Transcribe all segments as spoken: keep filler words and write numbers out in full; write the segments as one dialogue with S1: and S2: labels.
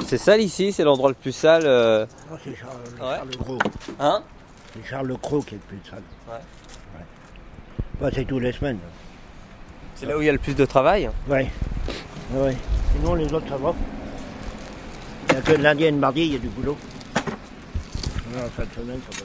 S1: C'est sale ici, c'est l'endroit le plus sale. Euh...
S2: Oh, c'est Charles,
S1: Ouais.
S2: Charles Gros.
S1: Hein?
S2: C'est Charles Gros qui est le plus sale.
S1: Ouais.
S2: Ouais. Bah, c'est tous les semaines.
S1: C'est là où il y a le plus de travail?
S2: Ouais. Ouais. Sinon, les autres, ça va. Il n'y a que le lundi et le mardi, il y a du boulot. Non, fin de semaine, ça va.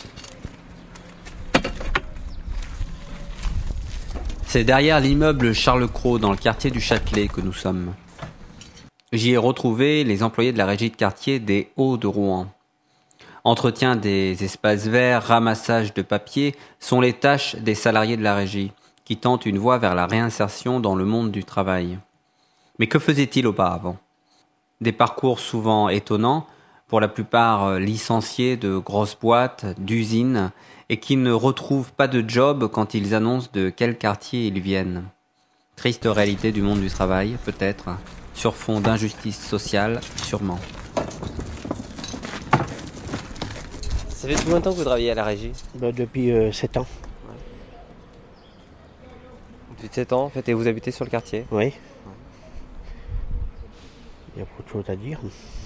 S3: C'est derrière l'immeuble Charles Cros, dans le quartier du Châtelet, que nous sommes. J'y ai retrouvé les employés de la régie de quartier des Hauts de Rouen. Entretien des espaces verts, ramassage de papier sont les tâches des salariés de la régie, qui tentent une voie vers la réinsertion dans le monde du travail. Mais que faisaient-ils auparavant? Des parcours souvent étonnants, pour la plupart licenciés de grosses boîtes, d'usines, et qui ne retrouvent pas de job quand ils annoncent de quel quartier ils viennent. Triste réalité du monde du travail, peut-être, sur fond d'injustice sociale, sûrement.
S1: Ça fait combien de temps que vous travaillez à la régie?
S2: Bah, depuis euh, sept ans.
S1: Depuis sept ans en fait, et vous habitez sur le quartier?
S2: Oui. Il y a beaucoup de choses à dire.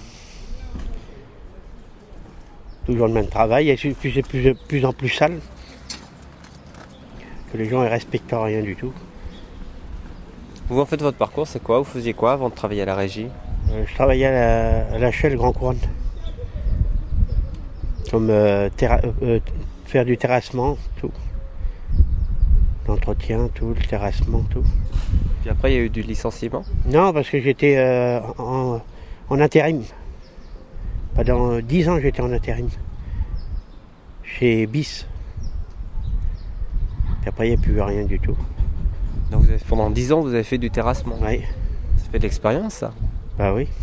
S2: Toujours le même travail, et c'est plus, plus, plus en plus sale. Que les gens ne respectent rien du tout.
S1: Vous en fait votre parcours, c'est quoi? Vous faisiez quoi avant de travailler à la régie?
S2: Euh, je travaillais à la, à la Shell Grand Couronne. Comme euh, terra, euh, faire du terrassement, tout. L'entretien, tout, le terrassement, tout.
S1: Puis après il y a eu du licenciement?
S2: Non, parce que j'étais euh, en, en intérim. Pendant dix ans, j'étais en intérim. Chez BIS. Puis après, il n'y a plus rien du tout.
S1: Donc vous avez, pendant dix ans, vous avez fait du terrassement?
S2: Oui.
S1: Ça fait de l'expérience, ça?
S2: Bah oui.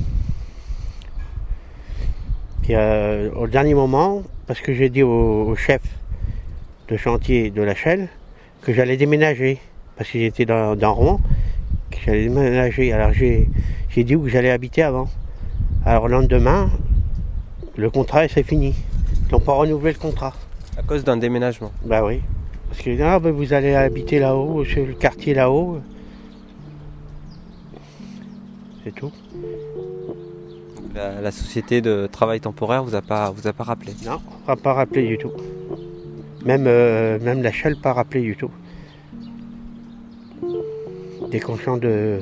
S2: Puis euh, au dernier moment, parce que j'ai dit au, au chef de chantier de la Shell que j'allais déménager. Parce que j'étais dans, dans Rouen, que j'allais déménager. Alors j'ai, j'ai dit où j'allais habiter avant. Alors le lendemain, le contrat c'est fini. Ils n'ont pas renouvelé le contrat.
S1: À cause d'un déménagement?
S2: Bah oui. Parce que ah, bah, vous allez habiter là-haut, sur le quartier là-haut. C'est tout.
S1: La, la société de travail temporaire vous a pas, vous a pas rappelé?
S2: Non, on n'a pas rappelé du tout. Même, euh, même la Shell pas rappelé du tout. Dès qu'on chante de...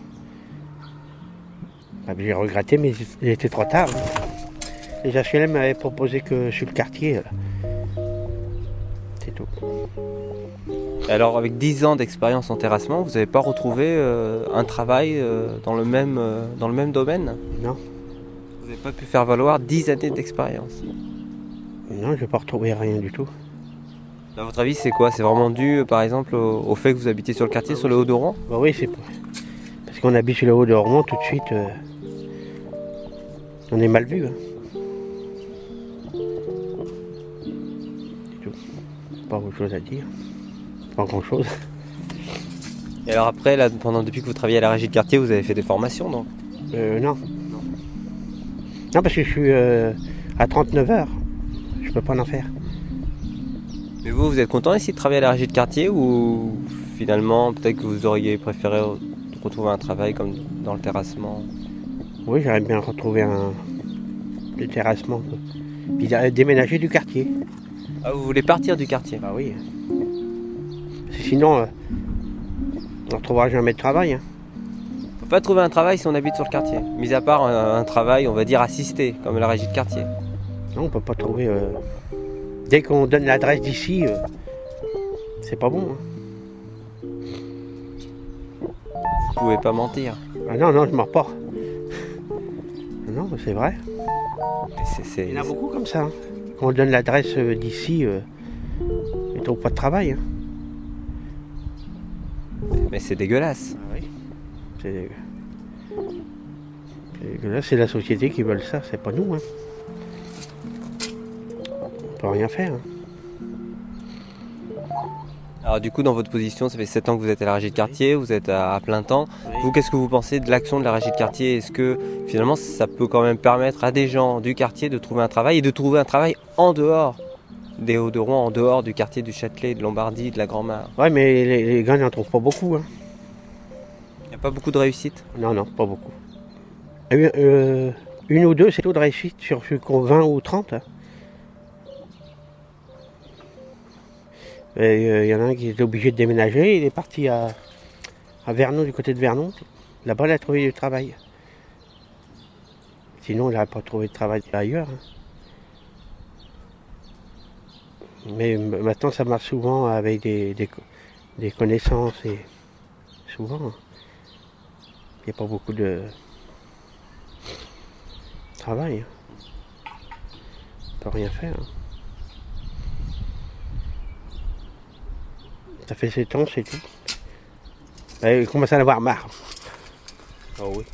S2: Bah, j'ai regretté, mais il était trop tard. Les H L M m'avaient proposé que sur le quartier. Là. C'est tout.
S1: Et alors avec dix ans d'expérience en terrassement, vous n'avez pas retrouvé euh, un travail euh, dans, le même, euh, dans le même domaine?
S2: Non.
S1: Vous n'avez pas pu faire valoir dix années d'expérience?
S2: Non, je n'ai pas retrouvé rien du tout.
S1: À votre avis, c'est quoi? C'est vraiment dû, par exemple, au, au fait que vous habitez sur le quartier,
S2: Ah,
S1: sur
S2: oui.
S1: le Haut-de-Rouen?
S2: Bah oui, c'est parce qu'on habite sur le Haut-de-Rouen, tout de suite, euh, on est mal vu. Hein. C'est tout. Pas autre chose à dire. Pas grand-chose.
S1: Et alors après, là, pendant, depuis que vous travaillez à la régie de quartier, vous avez fait des formations, non?
S2: Euh, non. Non, parce que je suis euh, à trente-neuf heures. Je peux pas en faire.
S1: Mais vous, vous êtes content ici de travailler à la régie de quartier, ou finalement, peut-être que vous auriez préféré retrouver un travail comme dans le terrassement?
S2: Oui, j'aimerais bien retrouver un le terrassement. Quoi. Puis déménager du quartier.
S1: Ah, vous voulez partir du quartier?
S2: Bah oui. Parce que sinon, euh, on ne retrouvera jamais de travail. Hein.
S1: On peut pas trouver un travail si on habite sur le quartier, mis à part un, un travail, on va dire, assisté, comme la régie de quartier.
S2: Non, on peut pas trouver... Euh... Dès qu'on donne l'adresse d'ici, euh, c'est pas bon. Hein.
S1: Vous pouvez pas mentir.
S2: Ah non, non, je mens pas. Non, c'est vrai.
S1: C'est, c'est...
S2: Il y en a beaucoup comme ça. Hein. Quand on donne l'adresse euh, d'ici, euh, ils ne trouvent pas de travail. Hein.
S1: Mais c'est dégueulasse.
S2: Ah oui. C'est... c'est dégueulasse, c'est la société qui veut ça, c'est pas nous. Hein. On peut rien faire. Hein.
S1: Alors du coup, dans votre position, ça fait sept ans que vous êtes à la régie de quartier, vous êtes à, à plein temps. Oui. Vous, qu'est-ce que vous pensez de l'action de la régie de quartier? Est-ce que finalement, ça peut quand même permettre à des gens du quartier de trouver un travail et de trouver un travail en dehors des Hauts-de-Rouen, en dehors du quartier du Châtelet, de Lombardie, de la Grand-Mare?
S2: Ouais, mais les, les gars n'en trouvent pas beaucoup. Hein.
S1: Il n'y a pas beaucoup de réussite?
S2: Non, non, pas beaucoup. Euh, euh, une ou deux, c'est taux de réussite sur ceux qui ont vingt ou trente. Il euh, y en a un qui était obligé de déménager, il est parti à, à Vernon, du côté de Vernon. Là-bas, il a trouvé du travail. Sinon, il n'aurait pas trouvé de travail ailleurs. Mais maintenant, ça marche souvent avec des, des, des connaissances et souvent, il n'y a pas beaucoup de travail. On ne peut rien faire. Ça fait sept ans, c'est tout. Il commence à en avoir marre. Oh oui.